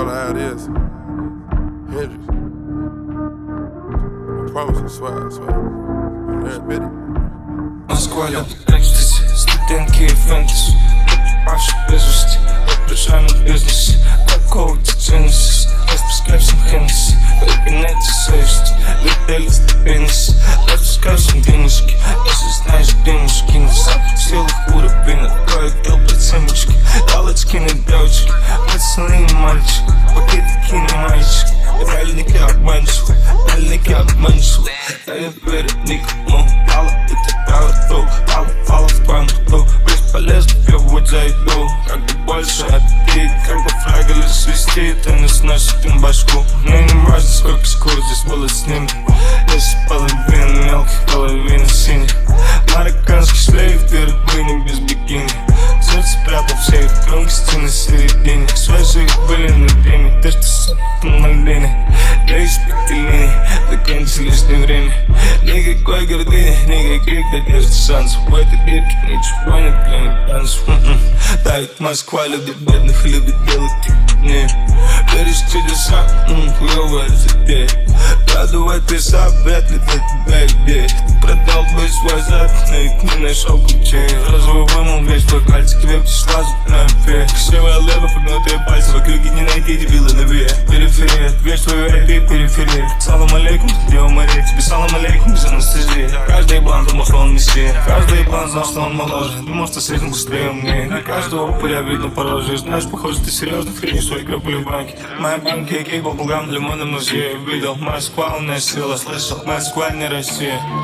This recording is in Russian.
all I have is Hendrix. I promise, I swear. I'm admit it. Москва любит экстази, студентки и фэнтези. Павший без вести, отпряжаем от бизнеса. Какого ты ценности, распускаемся Хеннесси. В кабинете совести, летели ступенцы. Распускаемся денежки, если знаешь денежки. На запах силах уровень, кое-кто проценточки. Галочки на девочки, пацаны и мальчики. Пакетики не мальчики, реальники обманчивы. Да я верю никому, мало это правда. Мало в твоем рту, бесполезно пробовать за еду. Как бы больше отпить, как бы флаг или свистит, ты не сносит им башку. Мне не важно, сколько шкур здесь было с ними. Если половина мелких, половина синих. Марокканский шлейф, ты рыбыни без бикини. Сердце прятал в сейф, громкости на середине. Свежие были на время, ты что с на линии. Да из 5 линий, закончили лишнее время. Никакой гордыни, никаких надежд шансов. В этой бирке ничего не кроме танцев. Да, ведь Москва любит бедных, любит белых. Не, веришь в чудеса, хуёвая затея. Радовать леса, вряд ли для тебя идея. Ты продал бы свой зад, но их не нашел ключей. Розовый вымыл весь твой кальцик, веб сразу на эфе. Красивая лева, погнутые пальцы, в округе не найти дебила на ве. Периферия, весь твой рэп, периферия. Салам алейкум, где умереть, тебе салам алейкум без анестезии. Каждый еблан думал, что он мессия. Каждый еблан знал, что он моложе. Думал, что с этим быстрее умнее. Для каждого упыря видно пороже. Знаешь, похоже, ты серьезно хренишь свои капли в банке. Моя банки, кейк, балбугам, лимонным музее. Видел, Москва, у нас сила, слышал, Москва не Россия.